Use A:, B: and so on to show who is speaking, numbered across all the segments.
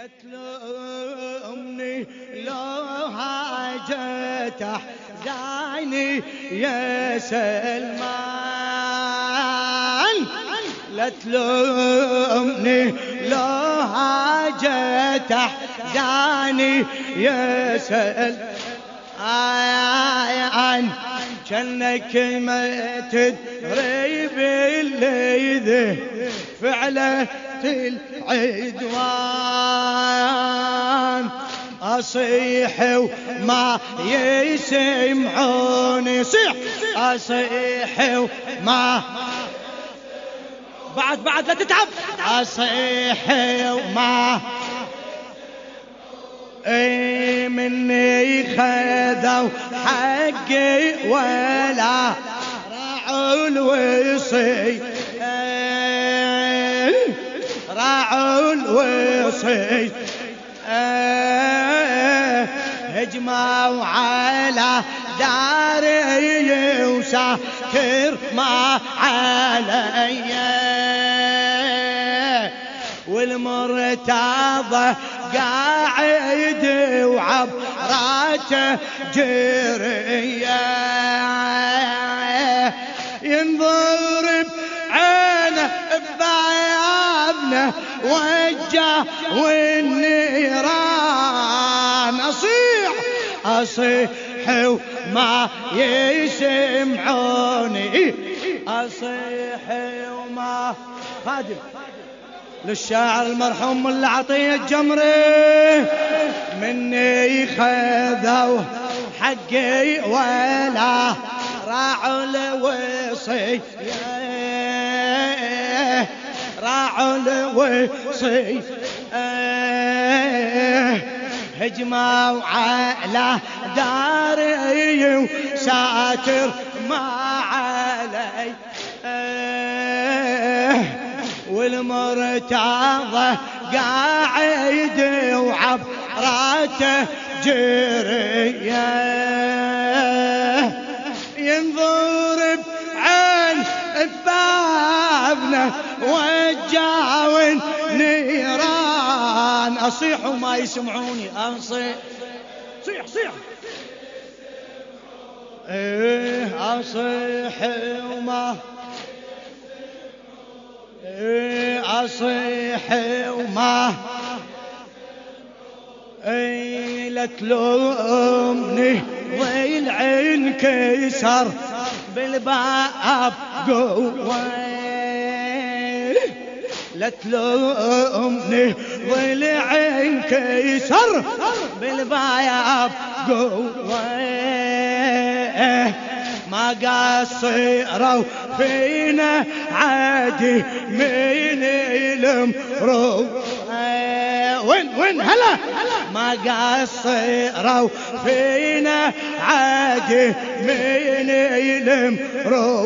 A: لا تلومني لو حاجة تحزاني يا سلمان، لا تلومني لو حاجة تحزاني يا سلمان، جنك ما تدري باللي فعله العدوان، أصيح وما يسمعوني، صيح أصيح وما بعد لا تتعب، أصيح وما اي مني خذوا حقي ولا راعوا الوصي، راعوا الوصي، هجموا على داري وساكر ما علي، والمرتضى قاعد وعبراته جريه، ينضرب عينه ببيابنا وجه والنيران، أصيح وما يسمعوني، أصيح وما خادم للشاعر المرحوم ملا عطية الجمري، مني خذوا حقي ولا راعوا الوصي، راعوا الوصي، هجموا على داري وساتر ما علي، والمرتضى قاعد وعبراته جريه، ينضرب عين ببابنا وجاون نيران، أصيح وما يسمعوني، أصيح صيح أصيح وما أصيح وما لا تلومني ضيل عين كسر بالباب قوة، لا تلومني ضيل عين كسر بالباب قوة، ما قصروا فينا عادي من المرو، وين هلا ما قصروا فينا عادي من المرو،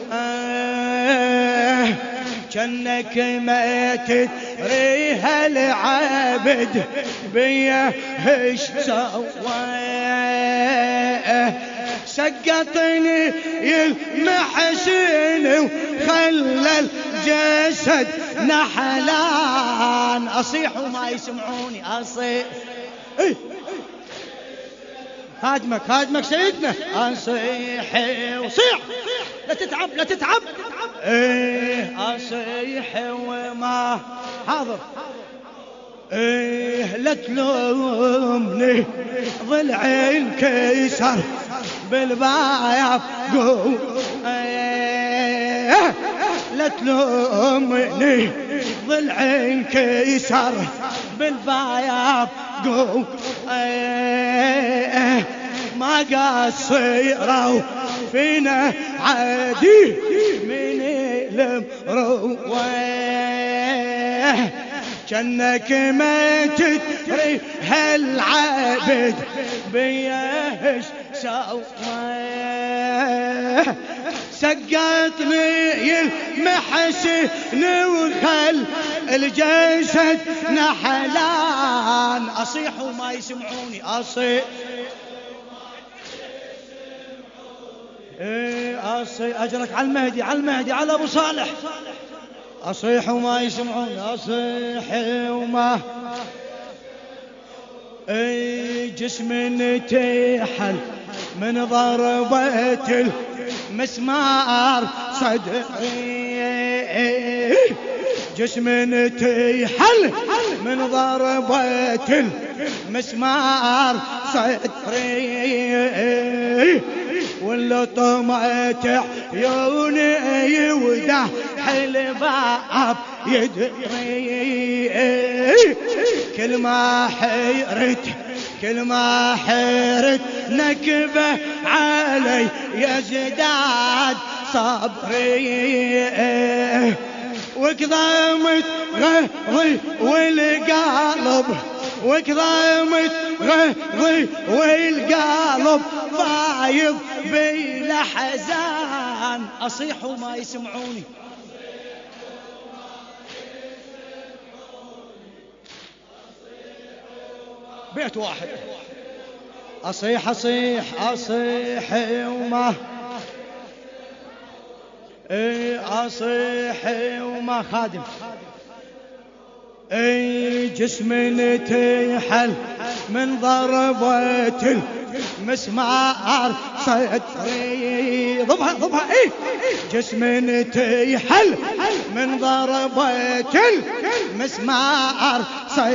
A: جنك ما تدريها العبد بيا ايش سوى، سقطني المحسن وخلى الجسد نحلان، أصيح وما يسمعوني، أصيح هادمك سيدنا، أصيح وصيح لا تتعب أصيح وما حاضر، لا تلومني ضلع انكسر بالبايب قوم، لا تلومني ضلع انكسر بالبايب قوم، ما قصروا فينا عادي من المروه، جنك ما تدري هالعبد بياش سوى، سقطني المحسن وخل الجسد نحلان، أصيح وما يسمعوني، أصيح أجرك على المهدي على أبو صالح، أصيح وما يسمعون، أصيح وما جسم تحل من ضربة المسمار صدري، جسم تحل من ضربة المسمار صدري، واللي طمعت عيوني ودح الباب يدري، كل ما حيرت نكبه علي يزداد صبري، وكظمت غضي والقلب، وكظمت غضي والقلب فايض بالاحزان. اصيح وما يسمعوني، بيت واحد. أصيح وما أصيح وما خادم، جسم تحل من ضربة المسمار صدري، ضبها جسم تحل من ضربة المسمار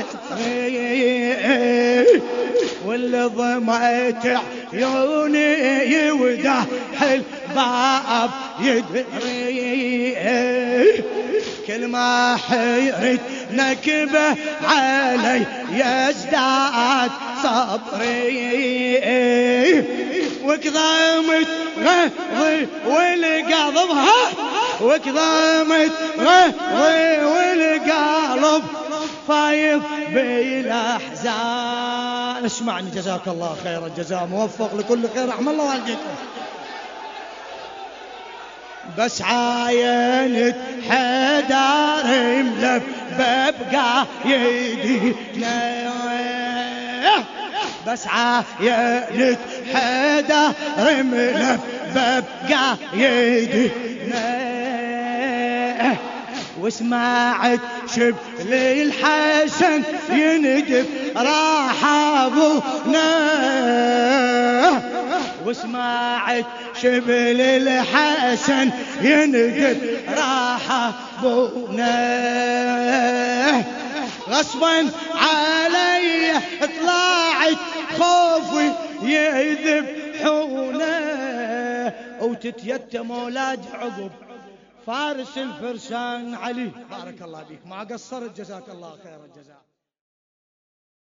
A: صدري، واللي ضمت عيوني يودح الباب يدري، كل ما حيرت نكبه علي يزداد صبري، وكظمت غضي والقلبها، وكظمت غضي والقلب فايض بالاحزان. اسمعني، جزاك الله خير الجزاء، موفق لكل خير، رحم الله والديكم. بس عاينت حدار ملف ببقى يدينا، بس عاينت حدار ملف ببقى يدينا، وسمعت شبل الحسن يندب راح ابونا، وسمعت شبل الحسن يندب راح ابونا، غصبا علي طلعت خوفي يذبحونا، وتتيتم اولاد عقب فارس الفرسان علي. بارك الله بيك، ما قصرت، جزاك الله خير الجزاء.